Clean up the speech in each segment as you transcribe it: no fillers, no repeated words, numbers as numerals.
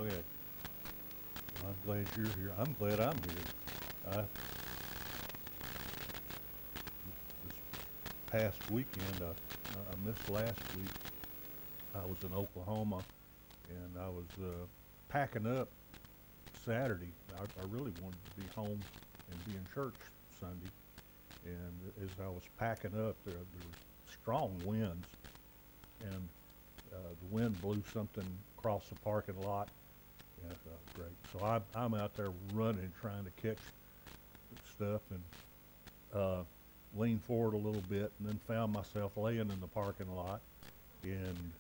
Go ahead. I'm glad you're here. I'm glad I'm here. This past weekend, I missed last week. I was in Oklahoma, and I was packing up Saturday. I really wanted to be home and be in church Sunday. And as I was packing up, there were strong winds, and the wind blew something across the parking lot. Yeah, great. So I'm out there running, trying to catch stuff, and leaned forward a little bit, and then found myself laying in the parking lot, and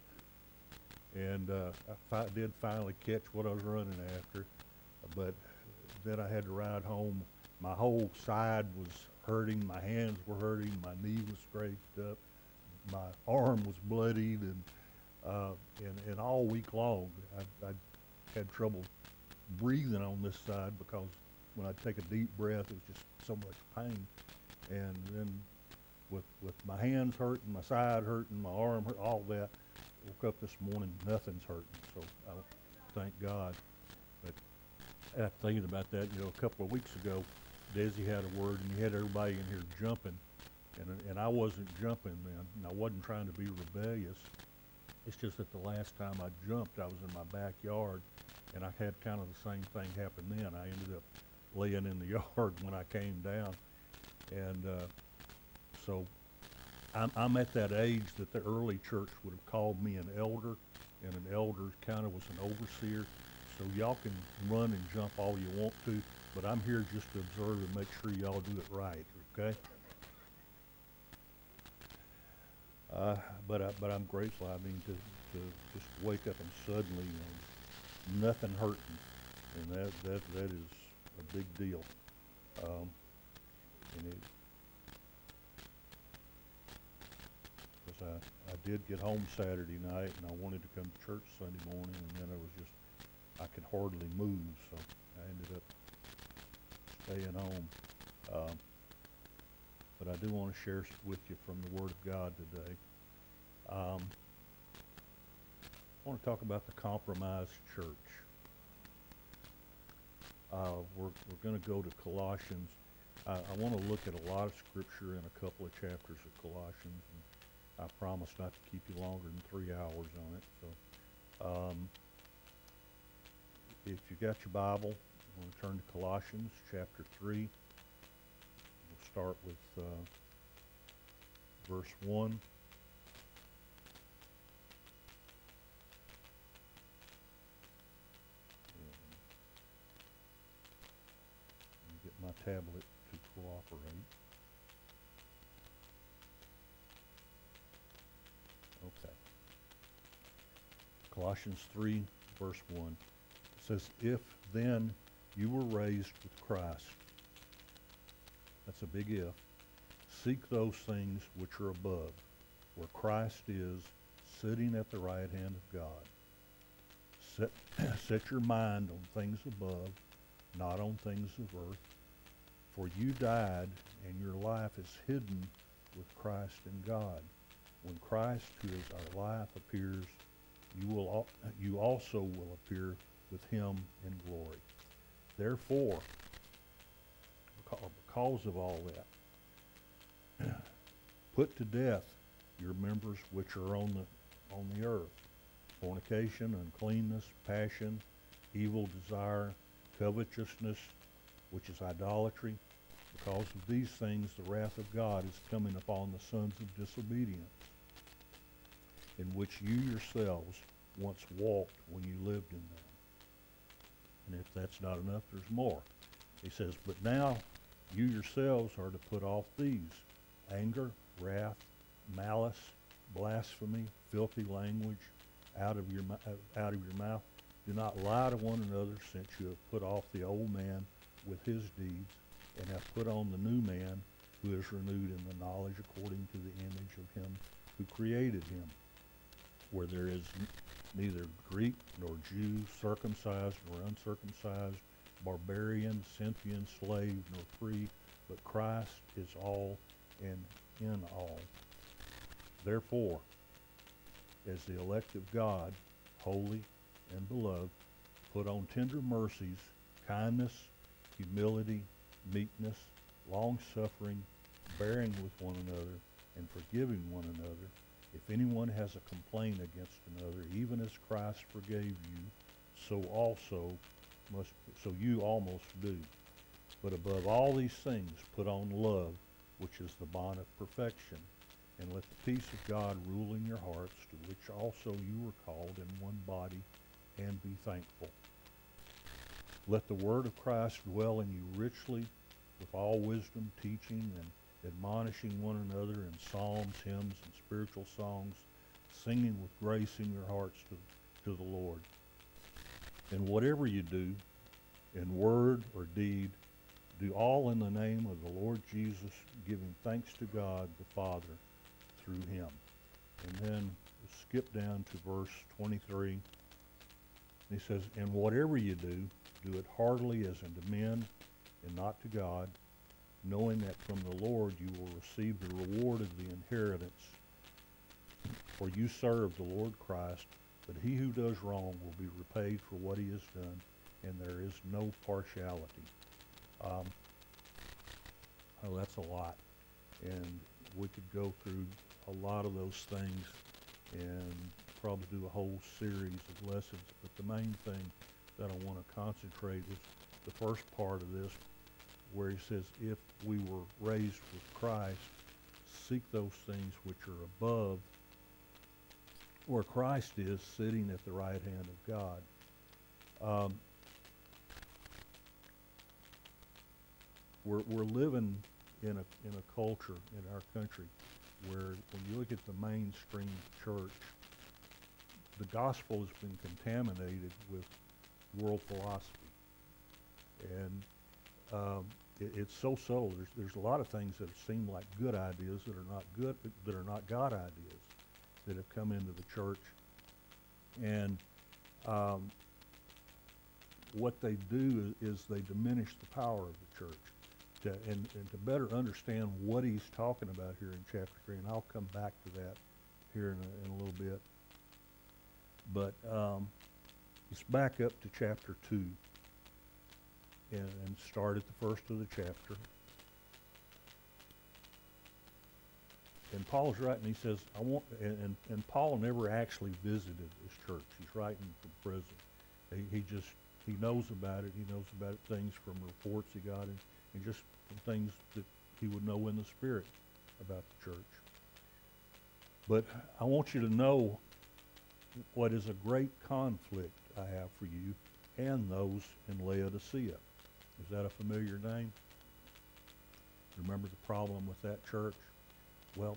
I did finally catch what I was running after, but then I had to ride home. My whole side was hurting, my hands were hurting, my knee was scraped up, my arm was bloodied, and all week long I had trouble breathing on this side because when I take a deep breath, it was just so much pain. And then with my hands hurting, my side hurting, my arm hurt, all that, woke up this morning, nothing's hurting. So I thank God. But after thinking about that, a couple of weeks ago, Desi had a word, and he had everybody in here jumping, and I wasn't jumping then, and I wasn't trying to be rebellious. It's just that the last time I jumped, I was in my backyard, and I had kind of the same thing happen then. I ended up laying in the yard when I came down, and so I'm at that age that the early church would have called me an elder, and an elder kind of was an overseer. So y'all can run and jump all you want to, but I'm here just to observe and make sure y'all do it right, okay? But I'm grateful. I mean, to just wake up and suddenly, nothing hurting, and that is a big deal. Um, and it, because I did get home Saturday night, and I wanted to come to church Sunday morning, and then I could hardly move, so I ended up staying home. Um, but I do want to share with you from the Word of God today. I want to talk about the compromised church. We're going to go to Colossians. I want to look at a lot of scripture in a couple of chapters of Colossians, and I promise not to keep you longer than 3 hours on it. So, if you got your Bible, I want to turn to Colossians chapter 3. We'll start with verse 1. Get my tablet to cooperate. Okay. Colossians 3, verse 1. It says, "If then you were raised with Christ," that's a big if, "seek those things which are above, where Christ is, sitting at the right hand of God. Set your mind on things above, not on things of earth. For you died, and your life is hidden with Christ in God. When Christ, who is our life, appears, you also will appear with him in glory. Therefore, because of all that, put to death your members which are on the earth: fornication, uncleanness, passion, evil desire, covetousness, which is idolatry. Because of these things the wrath of God is coming upon the sons of disobedience, in which you yourselves once walked when you lived in them." And if that's not enough, there's more. He says, "But now you yourselves are to put off these: anger, wrath, malice, blasphemy, filthy language out of your mouth. Do not lie to one another, since you have put off the old man with his deeds, and have put on the new man, who is renewed in the knowledge according to the image of him who created him, where there is neither Greek nor Jew, circumcised nor uncircumcised, barbarian, Scythian, slave nor free, but Christ is all and in all. Therefore, as the elect of God, holy and beloved, Put on tender mercies, kindness, humility, meekness, long-suffering, bearing with one another, and forgiving one another. If anyone has a complaint against another, even as Christ forgave you, so you also do. But above all these things, put on love, which is the bond of perfection. And let the peace of God rule in your hearts, to which also you were called in one body, and be thankful. Let the word of Christ dwell in you richly, with all wisdom, teaching and admonishing one another in psalms, hymns, and spiritual songs, singing with grace in your hearts to the Lord. And whatever you do, in word or deed, do all in the name of the Lord Jesus, giving thanks to God the Father through him. And then skip down to verse 23. He says, and whatever you do it heartily as unto men and not to God, knowing that from the Lord you will receive the reward of the inheritance. For you serve the Lord Christ, but he who does wrong will be repaid for what he has done, and there is no partiality. Oh, that's a lot. And we could go through a lot of those things and probably do a whole series of lessons. But the main thing that I want to concentrate is the first part of this, where he says, if we were raised with Christ, seek those things which are above, where Christ is sitting at the right hand of God. We're living in a culture in our country where when you look at the mainstream church, the gospel has been contaminated with world philosophy. And it's so subtle. There's a lot of things that seem like good ideas that are not good, that are not God ideas, that have come into the church. And what they do is they diminish the power of the church. And to better understand what he's talking about here in chapter 3, and I'll come back to that here in a little bit. But let's back up to chapter 2 and start at the first of the chapter. And Paul's writing, he says, and Paul never actually visited this church. He's writing from prison. He knows about it. He knows about things from reports he got and just from things that he would know in the Spirit about the church. But I want you to know what is a great conflict I have for you and those in Laodicea. Is that a familiar name? Remember the problem with that church? Well,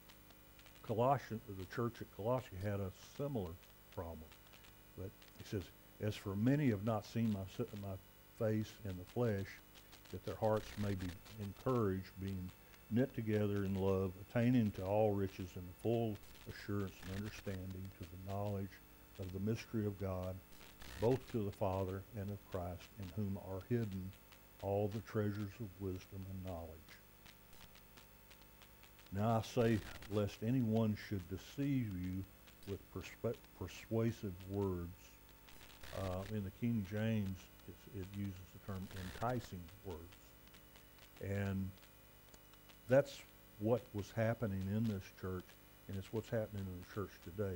the church at Colossae had a similar problem. But he says, as for many have not seen my face in the flesh, that their hearts may be encouraged, being knit together in love, attaining to all riches and the full assurance and understanding to the knowledge of the mystery of God, both to the Father and of Christ, in whom are hidden all the treasures of wisdom and knowledge. Now I say, lest anyone should deceive you with persuasive words. In the King James, it uses the term enticing words. And that's what was happening in this church, and it's what's happening in the church today.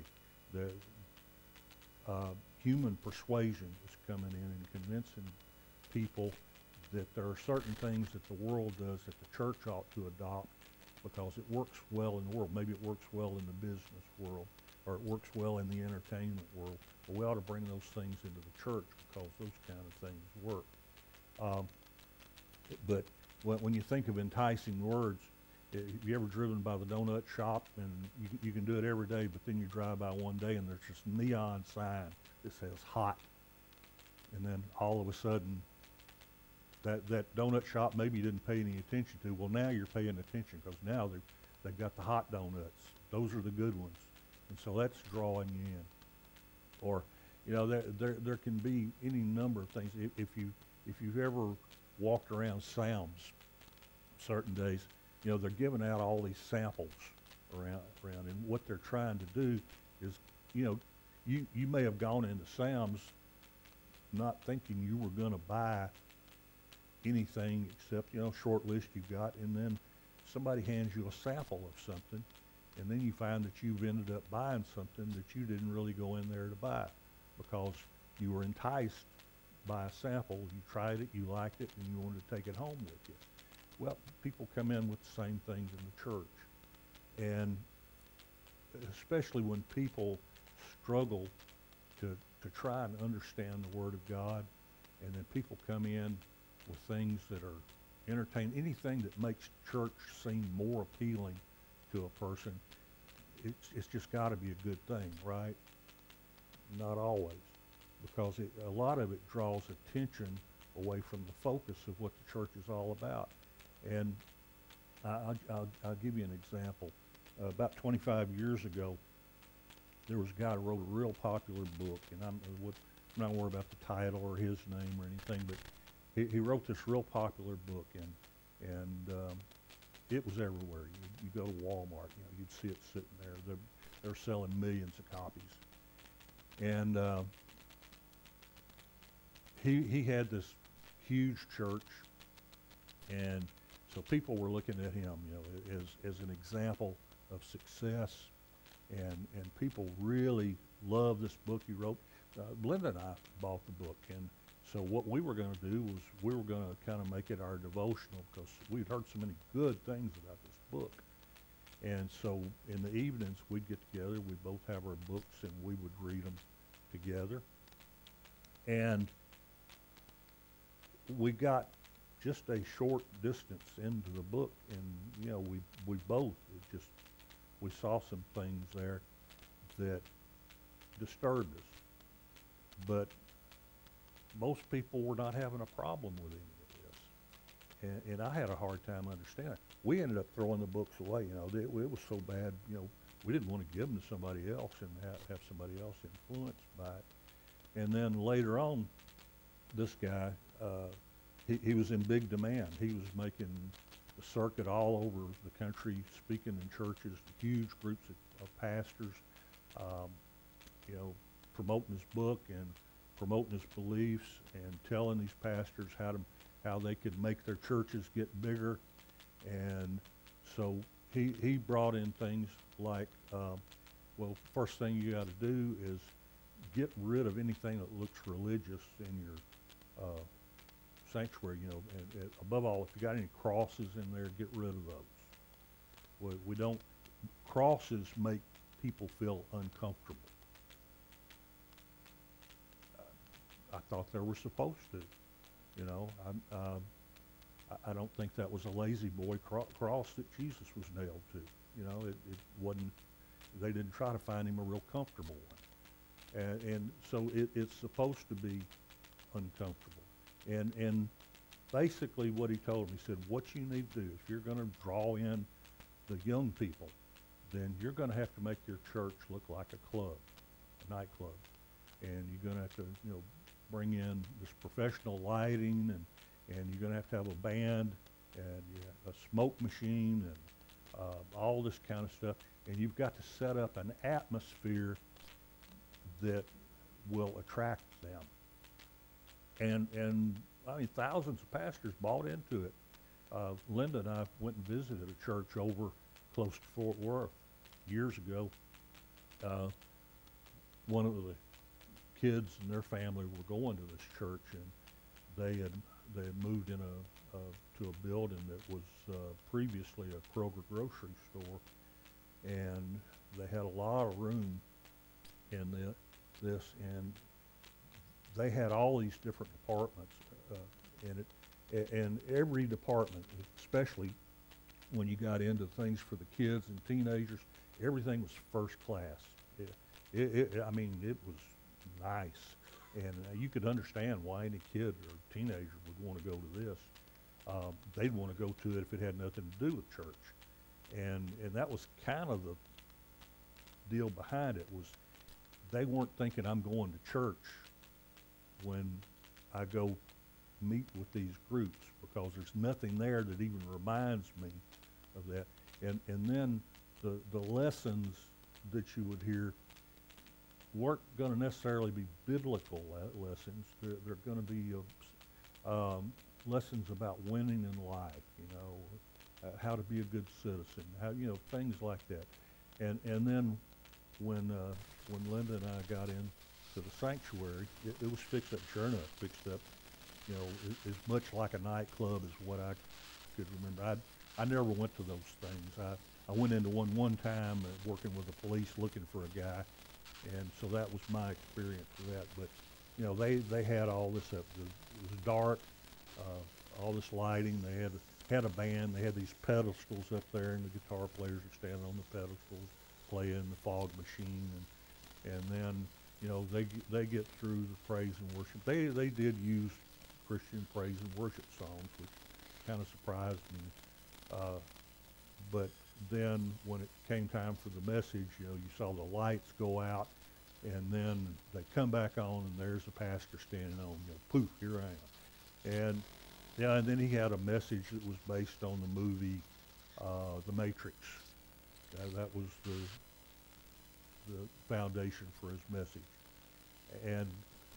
The human persuasion is coming in and convincing people that there are certain things that the world does that the church ought to adopt because it works well in the world. Maybe it works well in the business world, or it works well in the entertainment world. But we ought to bring those things into the church because those kind of things work. But when you think of enticing words, have you ever driven by the donut shop, and you can do it every day, but then you drive by one day and there's this neon sign that says hot, and then all of a sudden that donut shop maybe you didn't pay any attention to. Well, now you're paying attention because now they've got the hot donuts. Those are the good ones, and so that's drawing you in. Or, there can be any number of things. If you've ever walked around Sam's certain days, they're giving out all these samples around, and what they're trying to do is, you may have gone into Sam's not thinking you were gonna buy anything except, short list you got, and then somebody hands you a sample of something, and then you find that you've ended up buying something that you didn't really go in there to buy because you were enticed by a sample, you tried it, you liked it, and you wanted to take it home with you. Well, people come in with the same things in the church, and especially when people struggle to try and understand the Word of God, and then people come in with things that are entertaining, anything that makes church seem more appealing to a person, it's just got to be a good thing, right? Not always, because a lot of it draws attention away from the focus of what the church is all about. And I'll give you an example. About 25 years ago, there was a guy who wrote a real popular book, and I'm not worried about the title or his name or anything, but he wrote this real popular book, and it was everywhere. You go to Walmart, you'd see it sitting there. They're selling millions of copies. And he had this huge church, and so people were looking at him, as an example of success, and people really loved this book he wrote. Linda and I bought the book, and so what we were going to do was we were going to kind of make it our devotional because we'd heard so many good things about this book. And so in the evenings we'd get together, we'd both have our books, and we would read them together. And we got just a short distance into the book, and we both we saw some things there that disturbed us. But most people were not having a problem with any of this, and I had a hard time understanding. We ended up throwing the books away. It was so bad. We didn't want to give them to somebody else and have somebody else influenced by it. And then later on, this guy, he was in big demand. He was making the circuit all over the country, speaking in churches, huge groups of pastors, promoting his book and promoting his beliefs and telling these pastors how they could make their churches get bigger. And so he brought in things like, first thing you got to do is get rid of anything that looks religious in your sanctuary, and above all, if you got any crosses in there, get rid of those. We don't, crosses make people feel uncomfortable. I thought they were supposed to, I don't think that was a lazy boy cross that Jesus was nailed to. It wasn't, they didn't try to find him a real comfortable one. And so it's supposed to be uncomfortable. And basically what he told me, he said, what you need to do, if you're going to draw in the young people, then you're going to have to make your church look like a club, a nightclub. And you're going to have to, bring in this professional lighting, and you're going to have a band and a smoke machine and all this kind of stuff. And you've got to set up an atmosphere that will attract them. And I mean, thousands of pastors bought into it. Linda and I went and visited a church over close to Fort Worth years ago. One of the kids and their family were going to this church, and they had moved in to a building that was previously a Kroger grocery store, and they had a lot of room in this, and they had all these different departments in it, and every department, especially when you got into things for the kids and teenagers, everything was first class. I mean, it was nice, and you could understand why any kid or teenager would want to go to this. They'd want to go to it if it had nothing to do with church, and that was kind of the deal behind it. Was they weren't thinking I'm going to church when I go meet with these groups, because there's nothing there that even reminds me of that. And then the lessons that you would hear weren't going to necessarily be biblical lessons. They're going to be lessons about winning in life, how to be a good citizen, things like that. And then when Linda and I got into the sanctuary, it was fixed up, sure enough, fixed up, as much like a nightclub as what I could remember. I never went to those things. I went into one time working with the police looking for a guy, and so that was my experience with that. But they had all this up. It was dark, all this lighting. They had a band. They had these pedestals up there, and the guitar players were standing on the pedestals playing the fog machine, and then they get through the praise and worship. They did use Christian praise and worship songs, which kind of surprised me. But then when it came time for the message, you saw the lights go out, and then they come back on, and there's the pastor standing on. Poof, here I am. And then he had a message that was based on the movie The Matrix. That was the foundation for his message. And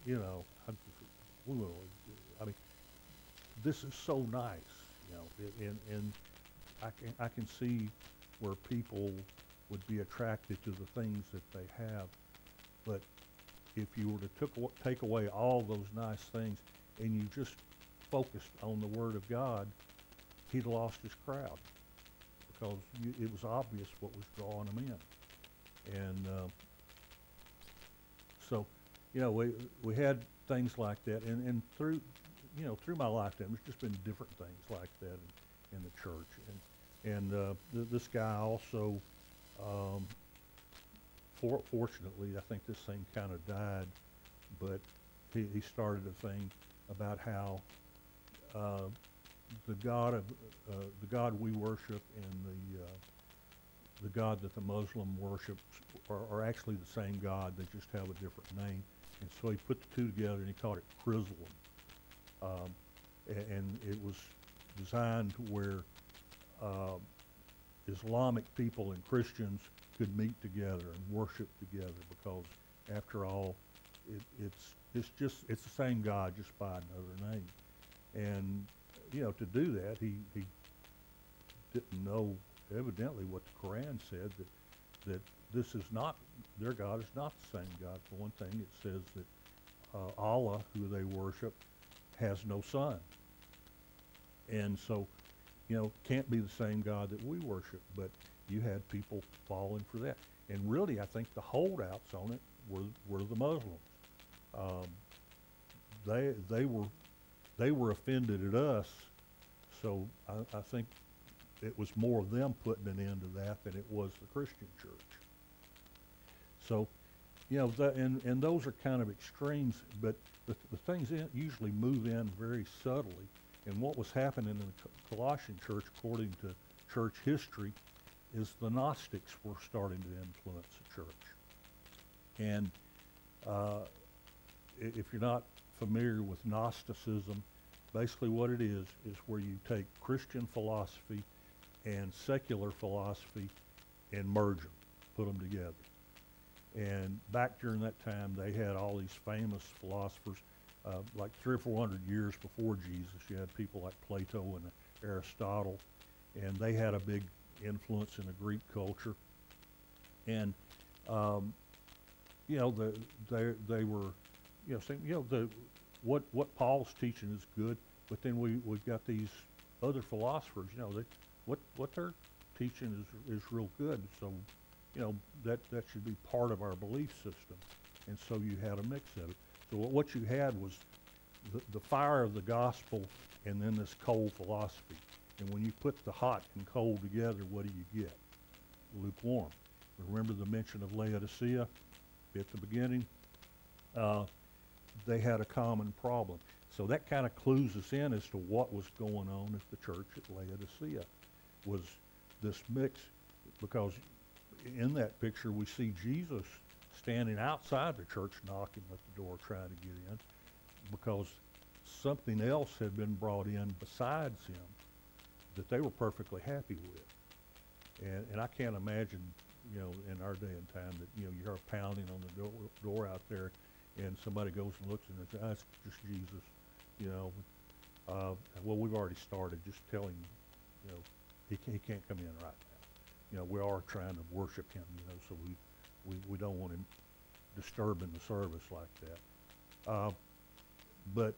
I mean, this is so nice, and I can see where people would be attracted to the things that they have. But if you were to take away all those nice things and you just focused on the Word of God, he'd lost his crowd, because it was obvious what was drawing them in. And so, we had things like that, and through my lifetime, there's just been different things like that in the church. And this guy also, fortunately, I think this thing kind of died, but he started a thing about how the God we worship and the God that the Muslim worships are actually the same God. They just have a different name. And so he put the two together, and he called it Chrislam. And it was designed to where Islamic people and Christians could meet together and worship together, because after all, it's the same God, just by another name. And to do that, he didn't know evidently what the Quran said, that this is not, their God is not the same God. For one thing, it says that Allah, who they worship, has no son. And so, can't be the same God that we worship. But you had people falling for that. And really, I think the holdouts on it were the Muslims. They were offended at us, so I think it was more them putting an end to that than it was the Christian church. So, and those are kind of extremes, but the things usually move in very subtly. And what was happening in the Colossian church, according to church history, is the Gnostics were starting to influence the church. And if you're not familiar with Gnosticism, basically what it is where you take Christian philosophy and secular philosophy and merge them, put them together. And back during that time, they had all these famous philosophers, like 300 or 400 years before Jesus. You had people like Plato and Aristotle, and they had a big influence in the Greek culture. And they were, saying, what Paul's teaching is good, but then we've got these other philosophers, what they're teaching is real good. So, that should be part of our belief system. And so you had a mix of it. So what you had was the fire of the gospel and then this cold philosophy. And when you put the hot and cold together, what do you get? Lukewarm. Remember the mention of Laodicea at the beginning? They had a common problem. So that kind of clues us in as to what was going on at the church at Laodicea, was this mix, because in that picture we see Jesus standing outside the church knocking at the door trying to get in, because something else had been brought in besides him that they were perfectly happy with. And I can't imagine in our day and time that, you hear a pounding on the door out there, and somebody goes and looks and says, "That's just Jesus," you know. Well, we've already started. Just tell him, he can't come in right now. We are trying to worship him, so we don't want him disturbing the service like that. But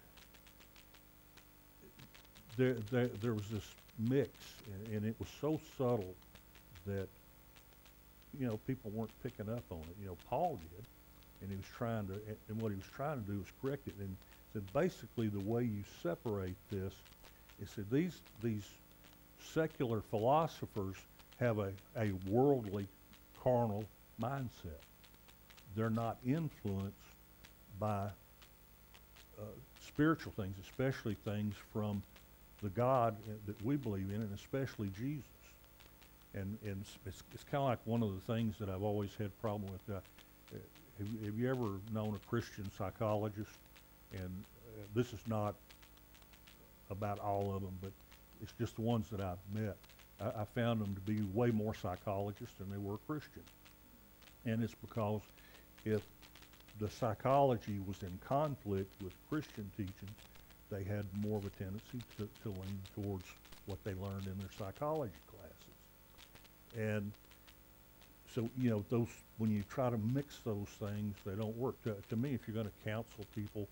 there was this mix, and it was so subtle that people weren't picking up on it. Paul did, and he was trying to, and what he was trying to do was correct it. And said basically the way you separate this is that these secular philosophers have a worldly, carnal mindset. They're not influenced by spiritual things, especially things from the God that we believe in, and especially Jesus. And it's kind of like one of the things that I've always had problem with. Have you ever known a Christian psychologist? And this is not about all of them, but it's just the ones that I've met. I found them to be way more psychologists than they were Christian. And it's because if the psychology was in conflict with Christian teaching, they had more of a tendency to lean towards what they learned in their psychology classes. And so, those, when you try to mix those things, they don't work. To me, if you're going to counsel people,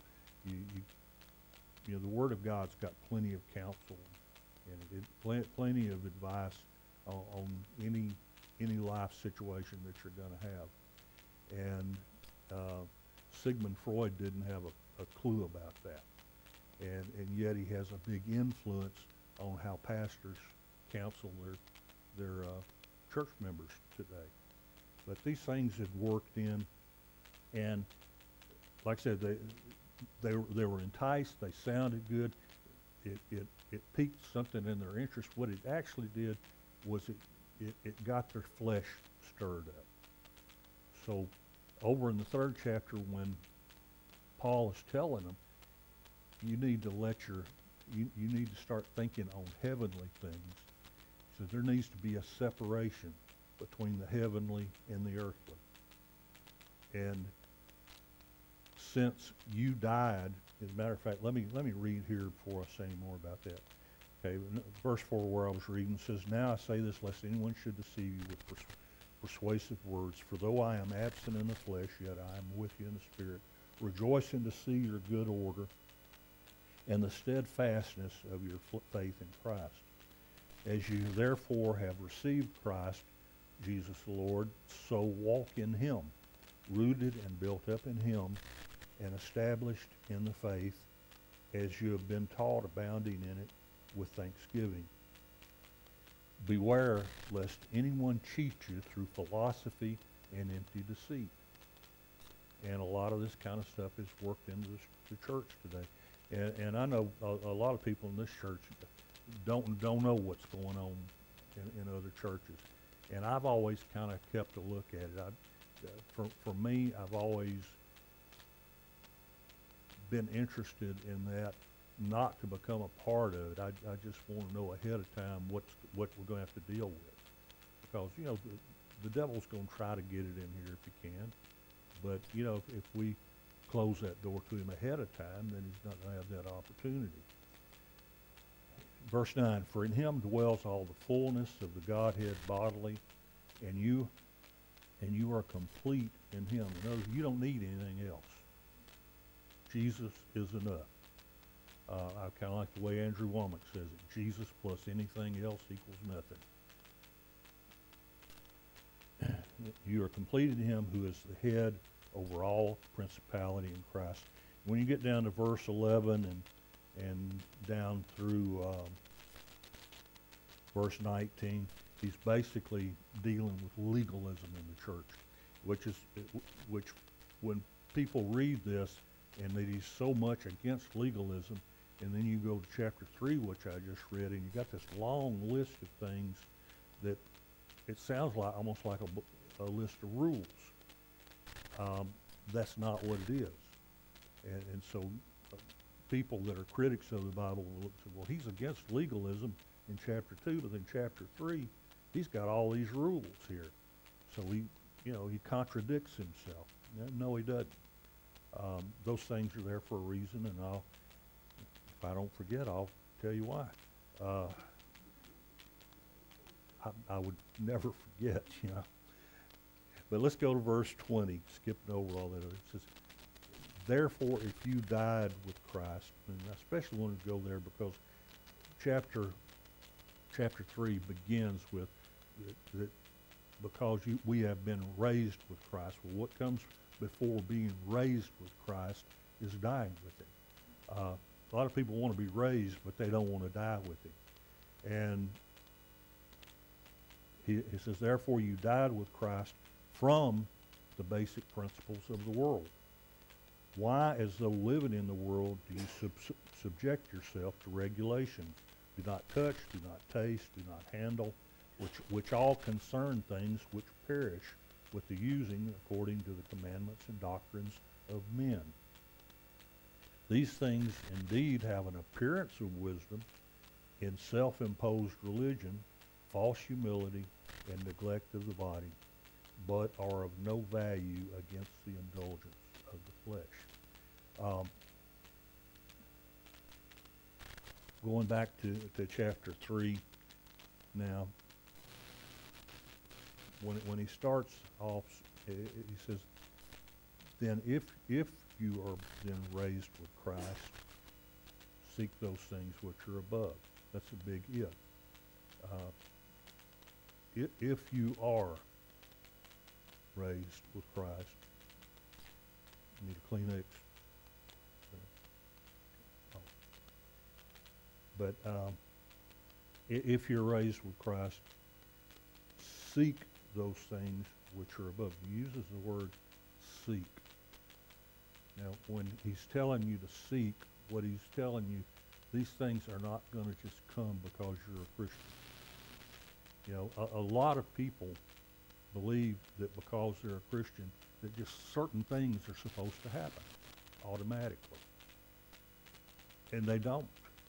the Word of God's got plenty of counsel and plenty of advice on any life situation that you're going to have. And Sigmund Freud didn't have a clue about that. And yet he has a big influence on how pastors counsel their church members today. But these things had worked in, and like I said, they were enticed. They sounded good. It piqued something in their interest. What it actually did was it got their flesh stirred up. So over in the 3rd chapter, when Paul is telling them, you need to you need to start thinking on heavenly things. So there needs to be a separation between the heavenly and the earthly. And since you died, as a matter of fact, let me read here before I say any more about that. Okay, verse 4 where I was reading says, "Now I say this lest anyone should deceive you with persuasive words. For though I am absent in the flesh, yet I am with you in the spirit, rejoicing to see your good order and the steadfastness of your faith in Christ. As you therefore have received Christ, Jesus the Lord, so walk in him, rooted and built up in him, and established in the faith, as you have been taught, abounding in it with thanksgiving. Beware lest anyone cheat you through philosophy and empty deceit." And a lot of this kind of stuff is worked into the church today. And I know a lot of people in this church don't know what's going on in other churches. And I've always kind of kept a look at it. For me, I've always been interested in that, not to become a part of it. I just want to know ahead of time what we're going to have to deal with. Because, the devil's going to try to get it in here if he can. But, if we close that door to him ahead of time, then he's not going to have that opportunity. Verse 9, "For in him dwells all the fullness of the Godhead bodily, and you are complete in him." In other words, you don't need anything else. Jesus is enough. I kind of like the way Andrew Womack says it. Jesus plus anything else equals nothing. You are complete in him who is the head over all principality in Christ. When you get down to verse 11 and down through verse 19, he's basically dealing with legalism in the church, which when people read this and that he's so much against legalism, and then you go to chapter 3, which I just read, and you got this long list of things that it sounds like almost like a list of rules. That's not what it is. And so people that are critics of the Bible will look and say, well, he's against legalism in chapter 2, but in chapter 3, he's got all these rules here. So he contradicts himself. No, he doesn't. Those things are there for a reason, and if I don't forget, I'll tell you why. I would never forget, But let's go to verse 20, skipping over all that. It says, therefore, if you died with Christ, and I especially want to go there because chapter 3 begins with that because we have been raised with Christ. Well, what comes before being raised with Christ is dying with Him. A lot of people want to be raised, but they don't want to die with Him. And he says, therefore you died with Christ from the basic principles of the world. Why, as though living in the world, do you subject yourself to regulation? Do not touch, do not taste, do not handle, which all concern things which perish with the using according to the commandments and doctrines of men. These things indeed have an appearance of wisdom in self-imposed religion, false humility, and neglect of the body, but are of no value against the indulgence of the flesh. Going back to chapter 3 now, when he starts off, he says, then if you are then raised with Christ, seek those things which are above. That's a big if. If you are raised with Christ, you need a Kleenex. But if you're raised with Christ, seek those things which are above. He uses the word seek. Now, when he's telling you to seek, what he's telling you, these things are not going to just come because you're a Christian. A lot of people believe that because they're a Christian, that just certain things are supposed to happen automatically. And they don't.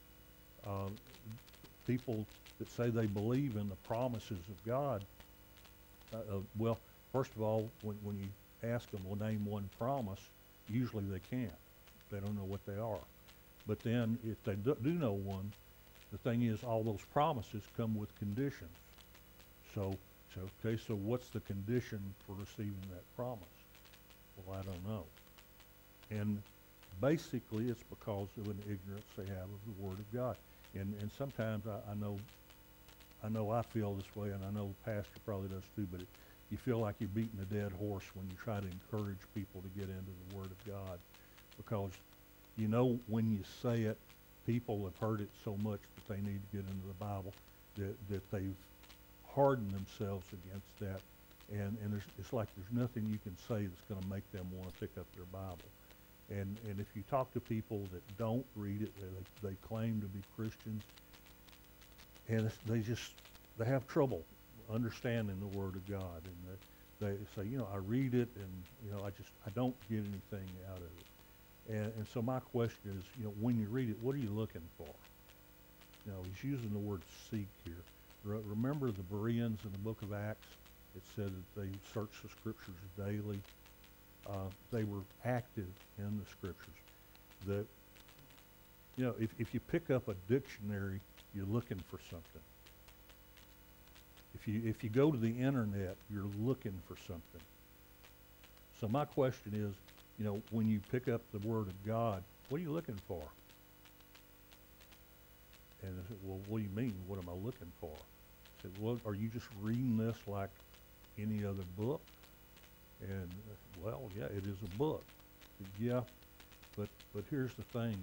People that say they believe in the promises of God, well, first of all, when you ask them, well, name one promise, usually they can't. They don't know what they are. But then if they do know one, the thing is all those promises come with conditions. So what's the condition for receiving that promise? Well, I don't know. And basically it's because of an ignorance they have of the Word of God. And sometimes I know I feel this way, and I know the pastor probably does too, but you feel like you're beating a dead horse when you try to encourage people to get into the Word of God. Because when you say it, people have heard it so much that they need to get into the Bible that they've hardened themselves against that. And it's like there's nothing you can say that's going to make them want to pick up their Bible. And if you talk to people that don't read it, they claim to be Christians, and they have trouble understanding the Word of God, and they say, I read it, and I don't get anything out of it. And so my question is, when you read it, what are you looking for? He's using the word seek here. Remember the Bereans in the book of Acts? It said that they searched the Scriptures daily. They were active in the Scriptures. That if you pick up a dictionary, you're looking for something. If you go to the internet, you're looking for something. So my question is, when you pick up the Word of God, what are you looking for? And I said, well, what do you mean? What am I looking for? I said, well, are you just reading this like any other book? And well, yeah, it is a book. Yeah, but here's the thing.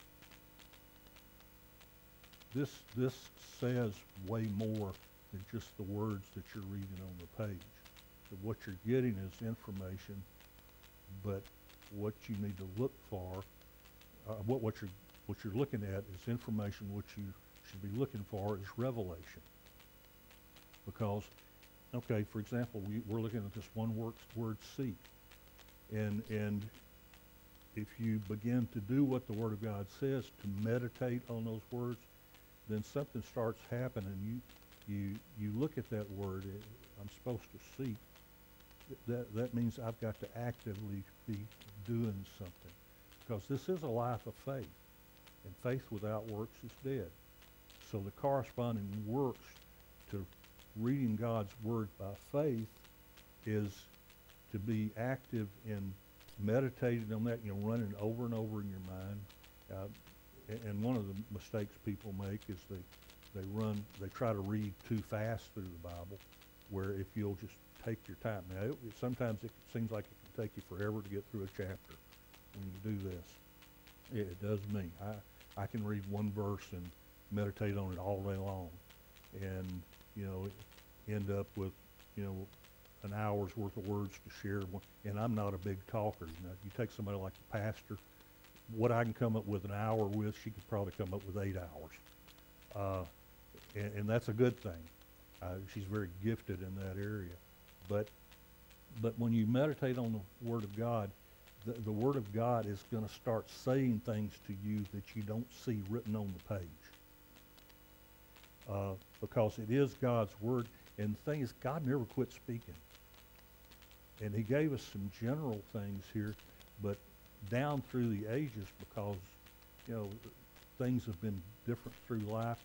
This says way more than just the words that you're reading on the page. So what you're getting is information, but what you need to look for, what you're looking at is information. What you should be looking for is revelation. Because, okay, for example, we're looking at this one word seek. And if you begin to do what the Word of God says, to meditate on those words, then something starts happening. You look at that word, I'm supposed to seek, that means I've got to actively be doing something, because this is a life of faith, and faith without works is dead. So the corresponding works to reading God's Word by faith is to be active in meditating on that, running it over and over in your mind. And one of the mistakes people make is they try to read too fast through the Bible, where if you'll just take your time. Now, sometimes it seems like it can take you forever to get through a chapter when you do this. It does me. I can read one verse and meditate on it all day long, and end up with an hour's worth of words to share. And I'm not a big talker. You take somebody like the pastor, what I can come up with an hour with, she could probably come up with 8 hours, and that's a good thing. She's very gifted in that area. But when you meditate on the Word of God, the Word of God is going to start saying things to you that you don't see written on the page. Because it is God's Word, and the thing is, God never quit speaking. And He gave us some general things here, but down through the ages, because things have been different through life.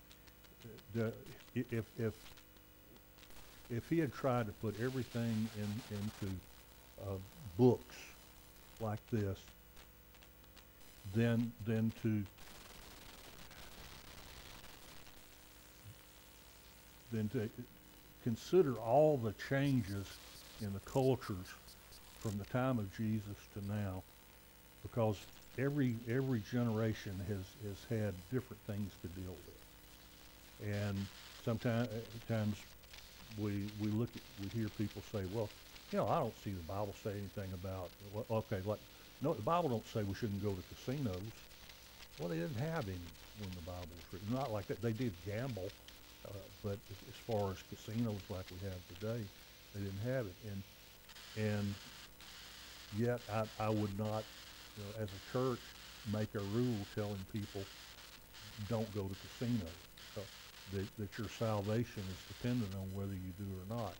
If He had tried to put everything into books like this, then to consider all the changes in the cultures from the time of Jesus to now, because every generation has had different things to deal with. And sometimes we hear people say, well, I don't see the Bible say anything about, no, the Bible don't say we shouldn't go to casinos. Well, they didn't have any when the Bible was written. Not like that. They did gamble, but as far as casinos like we have today, they didn't have it. And yet I would not, as a church, make a rule telling people don't go to casinos. That your salvation is dependent on whether you do or not.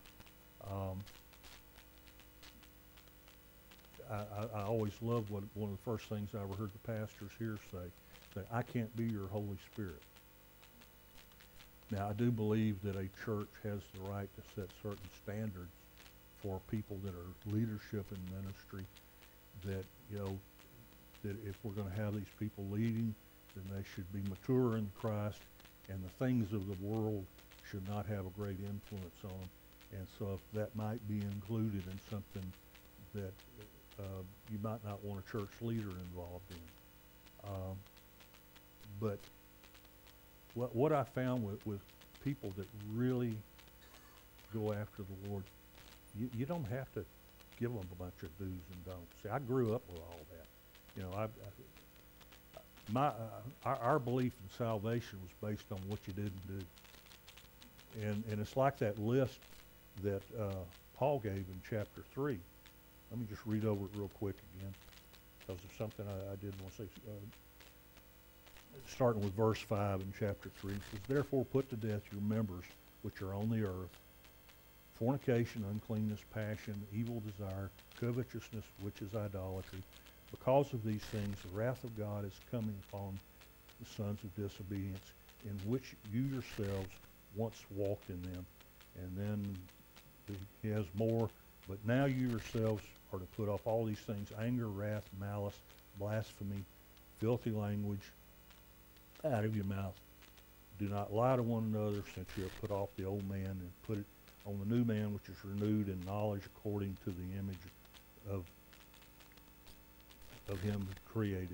I always loved one of the first things I ever heard the pastors here say, I can't be your Holy Spirit. Now, I do believe that a church has the right to set certain standards for people that are leadership in ministry, that that if we're going to have these people leading, then they should be mature in Christ, and the things of the world should not have a great influence on them. And so if that might be included in something that you might not want a church leader involved in. But what I found with people that really go after the Lord, you don't have to give them a bunch of do's and don'ts. See, I grew up with all that. Our belief in salvation was based on what you didn't do. And it's like that list that Paul gave in chapter 3. Let me just read over it real quick again, because of something I did want to say. Starting with verse 5 in chapter 3, it says, therefore put to death your members which are on the earth, fornication, uncleanness, passion, evil desire, covetousness, which is idolatry. Because of these things, the wrath of God is coming upon the sons of disobedience, in which you yourselves once walked in them. And then he has more, but now you yourselves are to put off all these things: anger, wrath, malice, blasphemy, filthy language out of your mouth. Do not lie to one another, since you have put off the old man and put it on the new man, which is renewed in knowledge according to the image of him who created.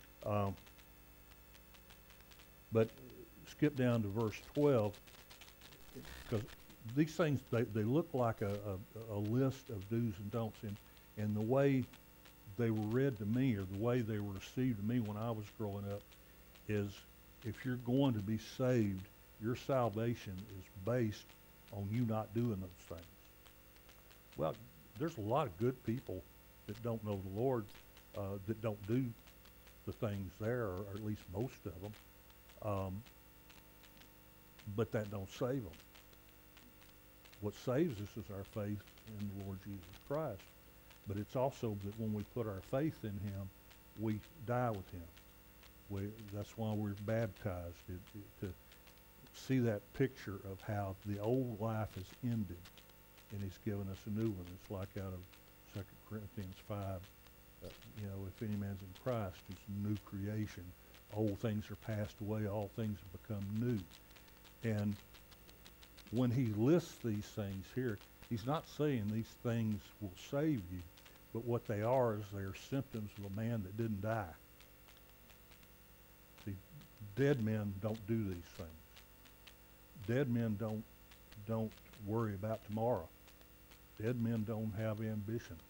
But skip down to verse 12, because these things, they look like a list of do's and don'ts, and the way they were read to me, or the way they were received to me when I was growing up, is if you're going to be saved, your salvation is based on you not doing those things. Well, there's a lot of good people that don't know the Lord, that don't do the things there, or at least most of them, but that don't save them. What saves us is our faith in the Lord Jesus Christ. But it's also that when we put our faith in him, we die with him. That's why we're baptized, to see that picture of how the old life has ended, and he's given us a new one. It's like out of 2 Corinthians 5, if any man's in Christ, he's a new creation. Old things are passed away, all things have become new. And when he lists these things here, he's not saying these things will save you, but what they are is they're symptoms of a man that didn't die. See, dead men don't do these things. Dead men don't worry about tomorrow. Dead men don't have ambitions.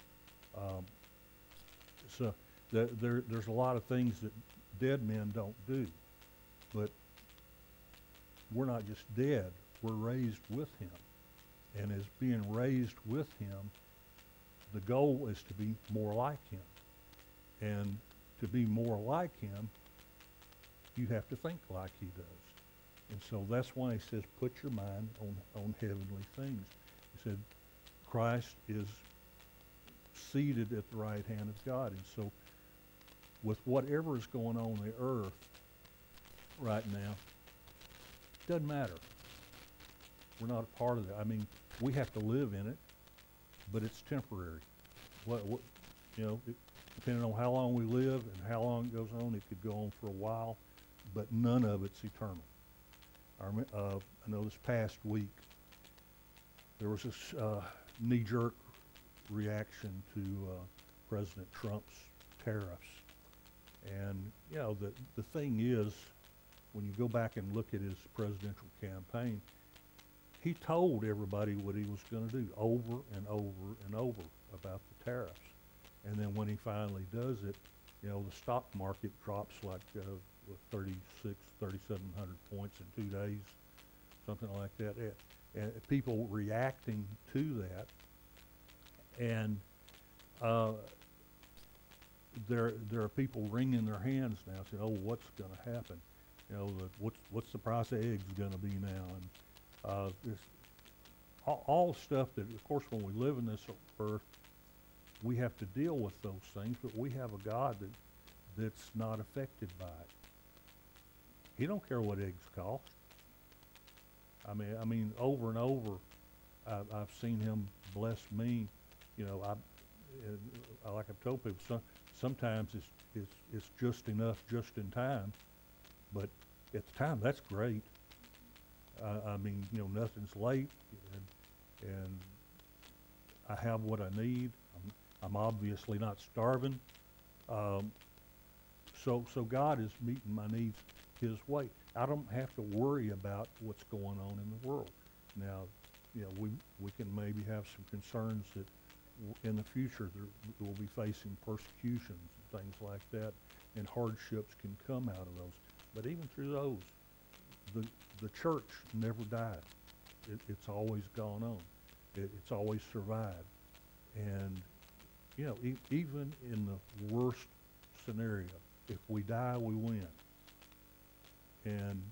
So there's a lot of things that dead men don't do, but we're not just dead, we're raised with him. And as being raised with him, the goal is to be more like him. And to be more like him, you have to think like he does. And so that's why he says, put your mind on heavenly things. He said, Christ is seated at the right hand of God. And so with whatever is going on the earth right now, it doesn't matter. We're not a part of that. I mean, we have to live in it, but it's temporary. Depending on how long we live and how long it goes on, it could go on for a while, but none of it's eternal. I know this past week, there was this knee-jerk reaction to President Trump's tariffs. And, the thing is, when you go back and look at his presidential campaign, he told everybody what he was going to do over and over and over about the tariffs. And then when he finally does it, the stock market drops like 3,700 points in 2 days, something like that. And people reacting to that. And there are people wringing their hands now, saying, "Oh, what's going to happen? What's the price of eggs going to be now?" And this all stuff that, of course, when we live in this earth, we have to deal with those things. But we have a God that's not affected by it. He don't care what eggs cost. I mean, over and over, I've seen him bless me. Like I've told people, sometimes it's just enough, just in time. But at the time, that's great. Nothing's late, and I have what I need. I'm obviously not starving. So God is meeting my needs his way. I don't have to worry about what's going on in the world. Now, we can maybe have some concerns that in the future we'll be facing persecutions and things like that, and hardships can come out of those. But even through those, the church never died. It's always gone on. It's always survived. And, even in the worst scenario, if we die, we win. And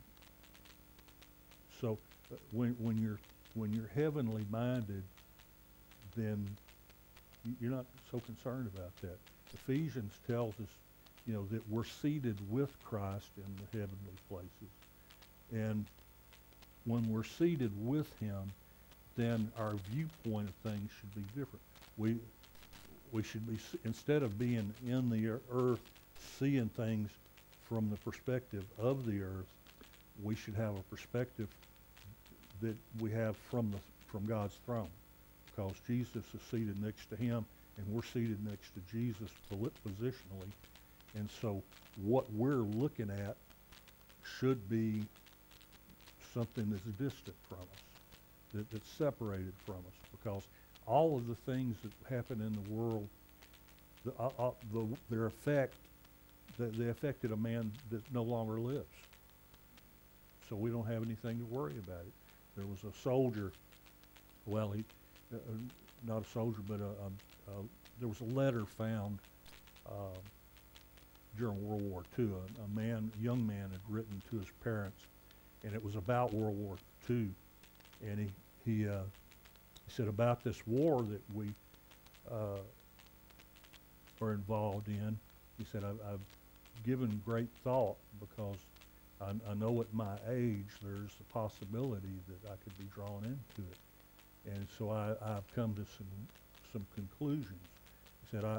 so when you're heavenly minded, then you're not so concerned about that. Ephesians tells us, that we're seated with Christ in the heavenly places. And when we're seated with him, then our viewpoint of things should be different. We should be, instead of being in the earth, seeing things from the perspective of the earth, we should have a perspective that we have from God's throne, because Jesus is seated next to him, and we're seated next to Jesus positionally. And so what we're looking at should be something that's distant from us, that's separated from us, because all of the things that happen in the world, their effect, they affected a man that no longer lives. So we don't have anything to worry about it. There was a soldier, not a soldier, but there was a letter found during World War II. A young man had written to his parents, and it was about World War II. And He said, about this war that we are involved in, he said, I've given great thought because I know at my age there's a possibility that I could be drawn into it. And so I've come to some conclusions. He said,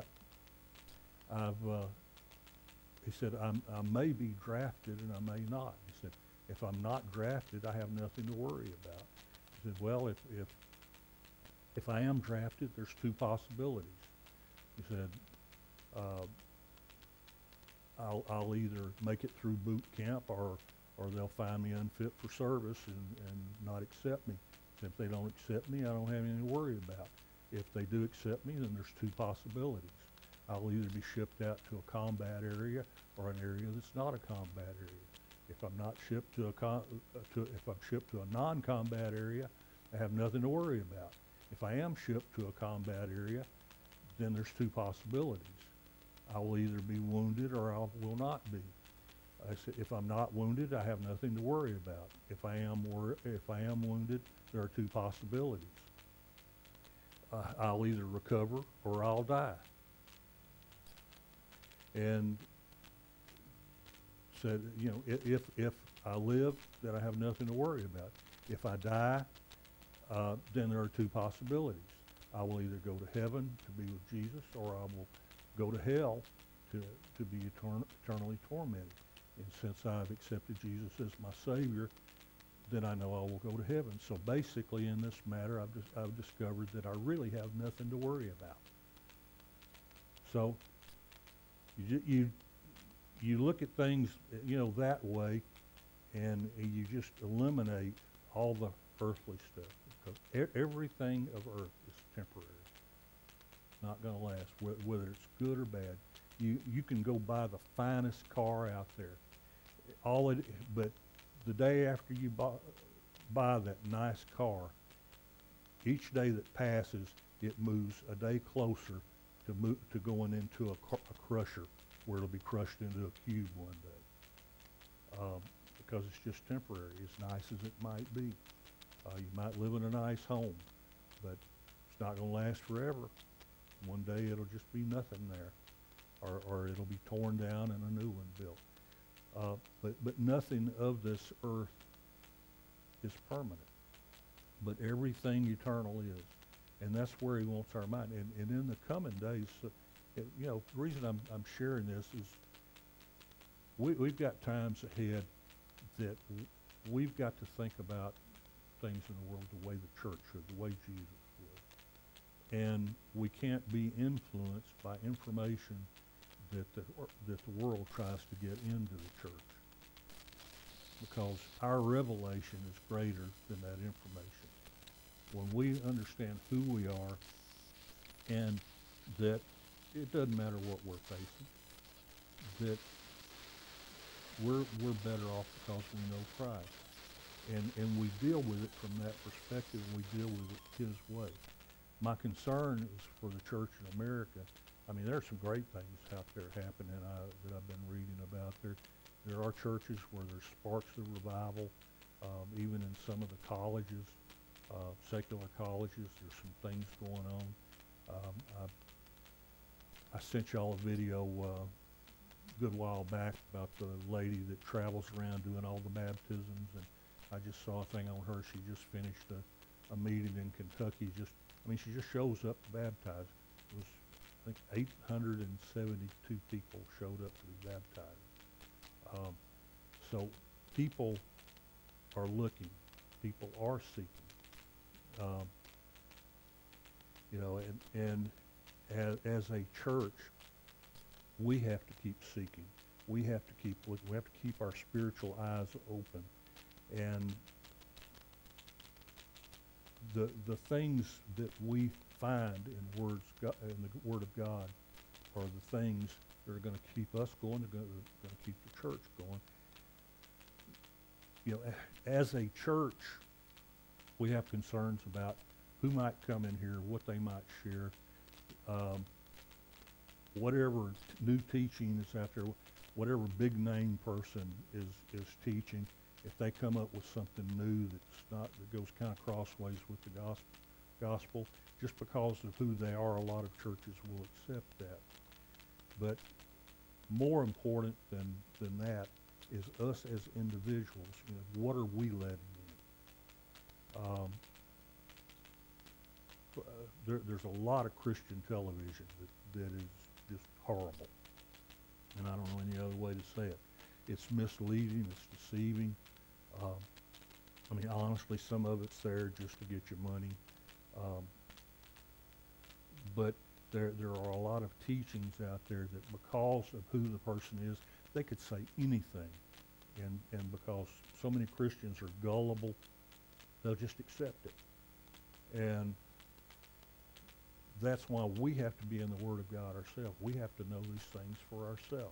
he said, I may be drafted and I may not. He said, if I'm not drafted, I have nothing to worry about. He said, well, if I am drafted, there's two possibilities. He said, I'll either make it through boot camp or they'll find me unfit for service and not accept me. If they don't accept me, I don't have anything to worry about. If they do accept me, then there's two possibilities. I'll either be shipped out to a combat area or an area that's not a combat area. If I'm not shipped to if I'm shipped to a non-combat area, I have nothing to worry about. If I am shipped to a combat area, then there's two possibilities. I will either be wounded or I will not be. I said, if I'm not wounded, I have nothing to worry about. If I am wounded, there are two possibilities. I'll either recover or I'll die. And said, you know, if I live, then I have nothing to worry about. If I die, then there are two possibilities. I will either go to heaven to be with Jesus, or I will go to hell to be eternally tormented. And since I've accepted Jesus as my Savior, then I know I will go to heaven. So basically in this matter, I've discovered that I really have nothing to worry about. So you look at things, you know, that way, and you just eliminate all the earthly stuff, because everything of earth is temporary. Not going to last, whether it's good or bad. You can go buy the finest car out there, but the day after you buy that nice car, each day that passes, it moves a day closer to going into a crusher, where it'll be crushed into a cube one day. Because it's just temporary, as nice as it might be. You might live in a nice home, but it's not going to last forever. One day it'll just be nothing there, or it'll be torn down and a new one built. But nothing of this earth is permanent, but everything eternal is. And that's where he wants our mind. And in the coming days, you know, the reason I'm sharing this is we've got times ahead that we've got to think about things in the world the way the church should, the way Jesus would. And we can't be influenced by information that the world tries to get into the church, because our revelation is greater than that information. When we understand who we are, and that it doesn't matter what we're facing, that we're better off because we know Christ. And we deal with it from that perspective, and we deal with it His way. My concern is for the church in America. I mean, there are some great things out there happening that I've been reading about. There are churches where there's sparks of revival, even in some of the colleges, secular colleges. There's some things going on. I sent y'all a video a good while back about the lady that travels around doing all the baptisms, and I just saw a thing on her. She just finished a meeting in Kentucky. She just shows up to baptize. It was, I think, 872 people showed up to be baptized. So people are looking. People are seeking. You know, and as a church, we have to keep seeking. We have to keep looking. We have to keep our spiritual eyes open. And the things that we find in the Word of God are the things that are going to keep us going. They're going to keep the church going. You know, as a church, we have concerns about who might come in here, what they might share, whatever new teaching is out there, whatever big name person is teaching. If they come up with something new that goes kind of crossways with the gospel, gospel. Just because of who they are, a lot of churches will accept that. But more important than that is us as individuals. You know, what are we letting in? There's a lot of Christian television that is just horrible, and I don't know any other way to say it. It's misleading, it's deceiving. I mean, honestly, some of it's there just to get your money. But there are a lot of teachings out there that because of who the person is, they could say anything. And because so many Christians are gullible, they'll just accept it. And that's why we have to be in the Word of God ourselves. We have to know these things for ourselves.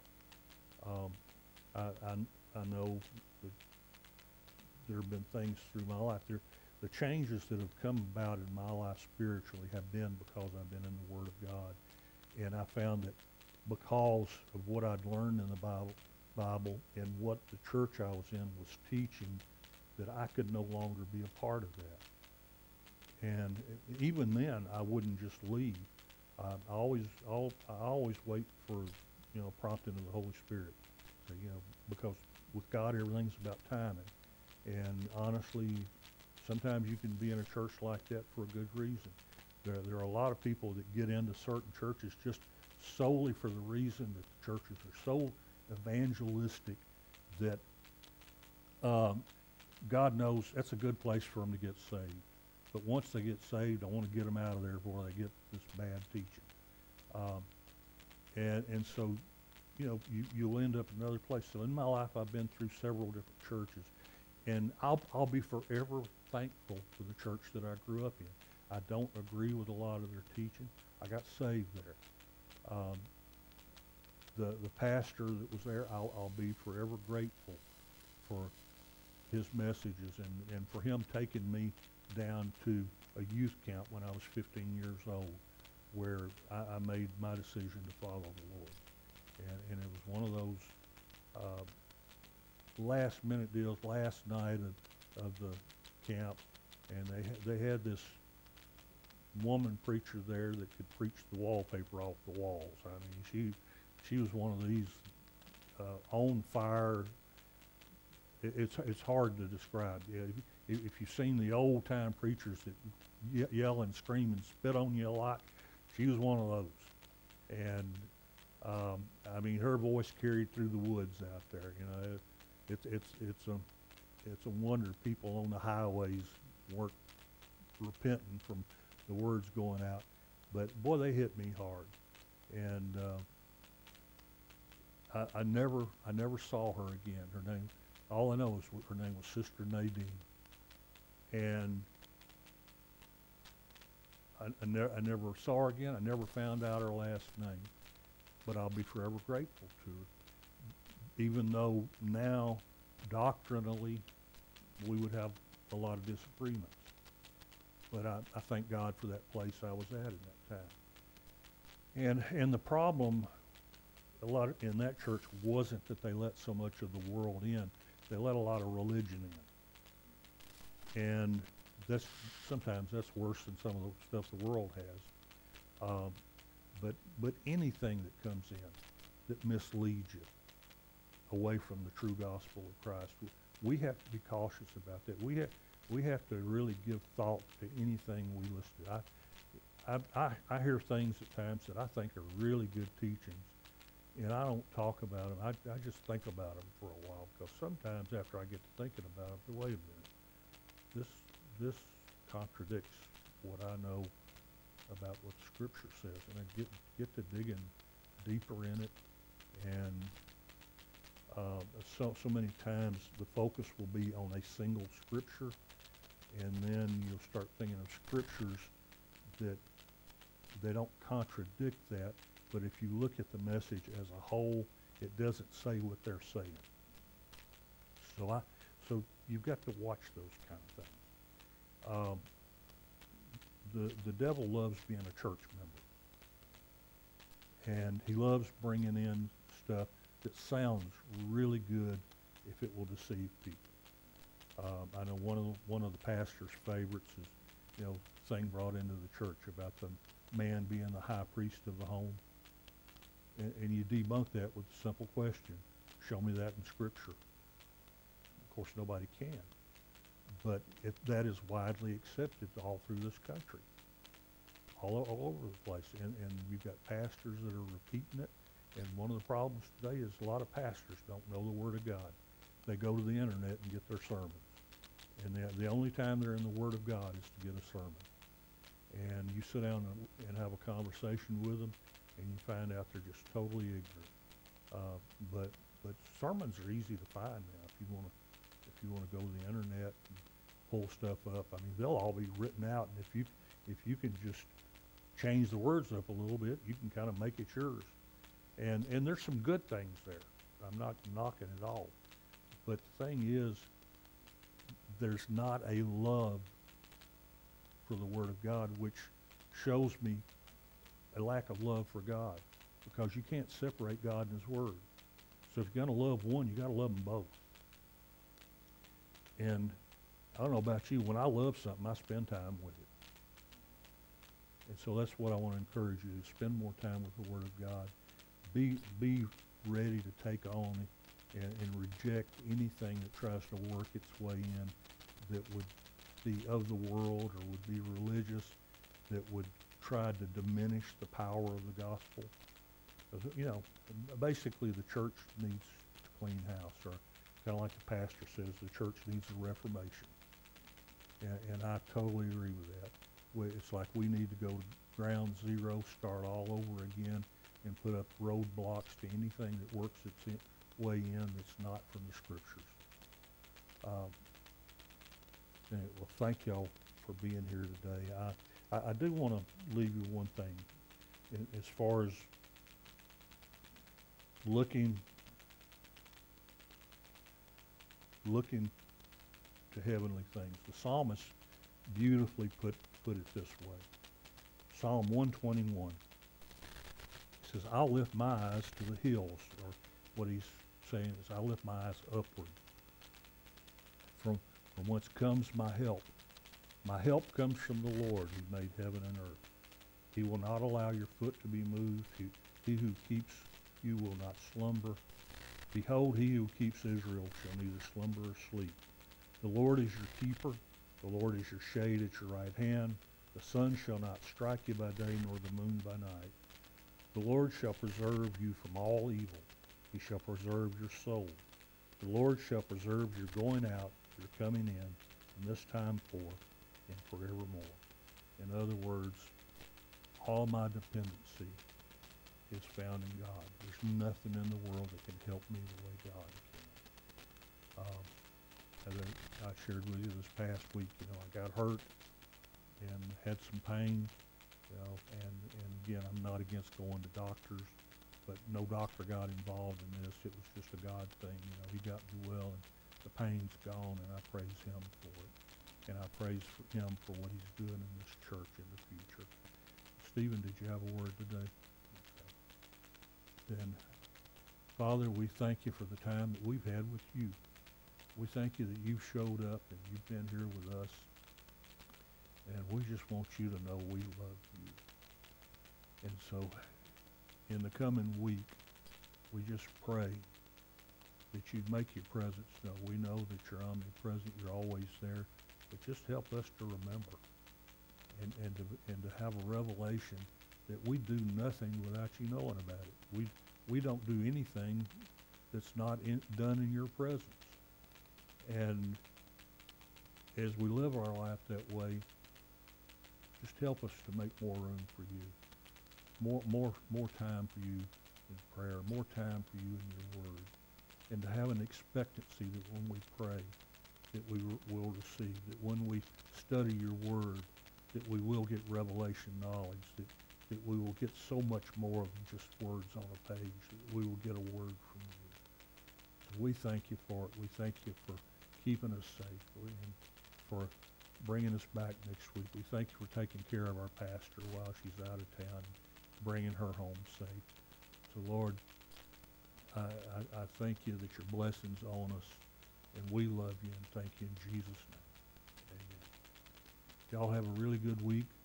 I know that there have been things through my life. The changes that have come about in my life spiritually have been because I've been in the Word of God. And I found that because of what I'd learned in the Bible and what the church I was in was teaching, that I could no longer be a part of that. And even then, I wouldn't just leave. I always wait for, prompting of the Holy Spirit. So, because with God, everything's about timing. And honestly, sometimes you can be in a church like that for a good reason. There are a lot of people that get into certain churches just solely for the reason that the churches are so evangelistic that God knows that's a good place for them to get saved. But once they get saved, I want to get them out of there before they get this bad teaching. And so, you'll end up in another place. So in my life, I've been through several different churches, and I'll be forever thankful for the church that I grew up in. I don't agree with a lot of their teaching. I got saved there. The pastor that was there, I'll be forever grateful for his messages and for him taking me down to a youth camp when I was 15 years old, where I made my decision to follow the Lord. And it was one of those last minute deals, last night of the camp, and they had this woman preacher there that could preach the wallpaper off the walls. I mean, she was one of these on fire. It's hard to describe. Yeah, if you've seen the old time preachers that yell and scream and spit on you a lot, she was one of those. And I mean, her voice carried through the woods out there. It's a wonder people on the highways weren't repenting from the words going out. But boy, they hit me hard. And I never saw her again. Her name, all I know is her name was Sister Nadine. And I never saw her again. I never found out her last name. But I'll be forever grateful to her. Even though now, doctrinally, we would have a lot of disagreements. But I thank God for that place I was at in that time. And the problem in that church wasn't that they let so much of the world in. They let a lot of religion in. And sometimes that's worse than some of the stuff the world has. But anything that comes in that misleads you away from the true gospel of Christ, we have to be cautious about that. We have to really give thought to anything we listen to. I hear things at times that I think are really good teachings, and I don't talk about them. I just think about them for a while, because sometimes after I get to thinking about them, I say, wait a minute, this contradicts what I know about what Scripture says, and I get to digging deeper in it. And so many times the focus will be on a single Scripture, and then you'll start thinking of Scriptures that they don't contradict that, but if you look at the message as a whole, it doesn't say what they're saying. So you've got to watch those kind of things. The devil loves being a church member, and he loves bringing in stuff that sounds really good if it will deceive people. I know one of the pastor's favorites is, thing brought into the church about the man being the high priest of the home. And you debunk that with a simple question. Show me that in Scripture. Of course, nobody can. But that is widely accepted all through this country, all over the place. And you've got pastors that are repeating it. And one of the problems today is a lot of pastors don't know the Word of God. They go to the internet and get their sermons. And the only time they're in the Word of God is to get a sermon. And you sit down and have a conversation with them, and you find out they're just totally ignorant. But sermons are easy to find now. If you want to go to the internet and pull stuff up, I mean, they'll all be written out. And if you can just change the words up a little bit, you can kind of make it yours. And there's some good things there. I'm not knocking it all. But the thing is, there's not a love for the Word of God, which shows me a lack of love for God, because you can't separate God and His Word. So if you're going to love one, you got to love them both. And I don't know about you, when I love something, I spend time with it. And so that's what I want to encourage you to spend more time with the Word of God. Be ready to take on and reject anything that tries to work its way in that would be of the world or would be religious, that would try to diminish the power of the gospel. Because, basically the church needs to clean house, or kind of like the pastor says, the church needs a reformation. And I totally agree with that. It's like we need to go to ground zero, start all over again, and put up roadblocks to anything that works its way in that's not from the Scriptures. Well, thank y'all for being here today. I do want to leave you one thing. As far as looking to heavenly things, the psalmist beautifully put it this way. Psalm 121. He says, I'll lift my eyes to the hills, or what he's saying is, I'll lift my eyes upward. From whence comes my help. My help comes from the Lord who made heaven and earth. He will not allow your foot to be moved. He who keeps you will not slumber. Behold, he who keeps Israel shall neither slumber or sleep. The Lord is your keeper. The Lord is your shade at your right hand. The sun shall not strike you by day, nor the moon by night. The Lord shall preserve you from all evil. He shall preserve your soul. The Lord shall preserve your going out, your coming in, from this time forth and forevermore. In other words, all my dependency is found in God. There's nothing in the world that can help me the way God can. As I shared with you this past week, I got hurt and had some pain, and again, I'm not against going to doctors, but no doctor got involved in this. It was just a God thing. He got me well, and the pain's gone, and I praise Him for it. And I praise Him for what He's doing in this church in the future. Stephen, did you have a word today? Okay. Then, Father, we thank you for the time that we've had with you. We thank you that you've showed up and you've been here with us. And we just want you to know we love you. And so, in the coming week, we just pray that you'd make your presence known. We know that you're omnipresent, you're always there, but just help us to remember and to have a revelation that we do nothing without you knowing about it. We don't do anything that's not done in your presence. And as we live our life that way, just help us to make more room for you, more time for you in prayer, more time for you in your word, and to have an expectancy that when we pray, that we will receive, that when we study your word, that we will get revelation knowledge, that we will get so much more than just words on a page, that we will get a word from you. So we thank you for it. We thank you for keeping us safe and for bringing us back next week. We thank you for taking care of our pastor while she's out of town, bringing her home safe. So, Lord, I thank you that your blessings on us, and we love you and thank you in Jesus' name. Amen. Y'all have a really good week.